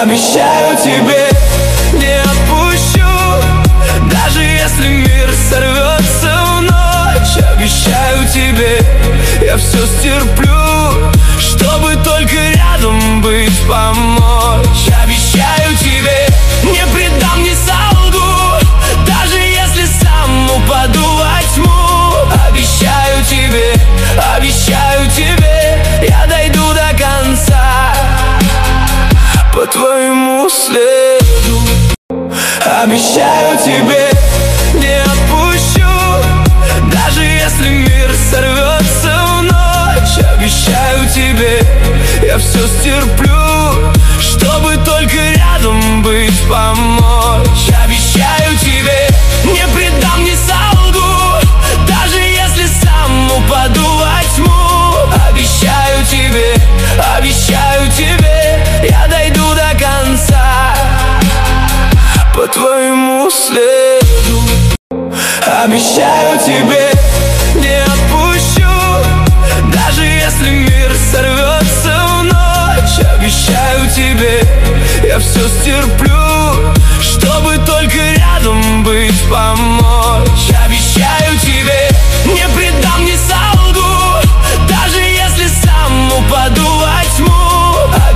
Обещаю тебе, не отпущу, даже если мир сорвется в ночь. Обещаю тебе, я все стерплю, чтобы только рядом быть, помочь. Обещаю тебе, не предам, не солгу, даже если сам упаду во тьму. Обещаю тебе, я дойду до конца по твоему следу. Обещаю тебе, не отпущу, даже если мир сорвется в ночь. Обещаю тебе, я все стерплю, чтобы только рядом быть, помочь. Обещаю тебе, не предам, не солгу, даже если сам упаду во тьму. Обещаю тебе, я дойду до конца по твоему следу. Обещаю тебе.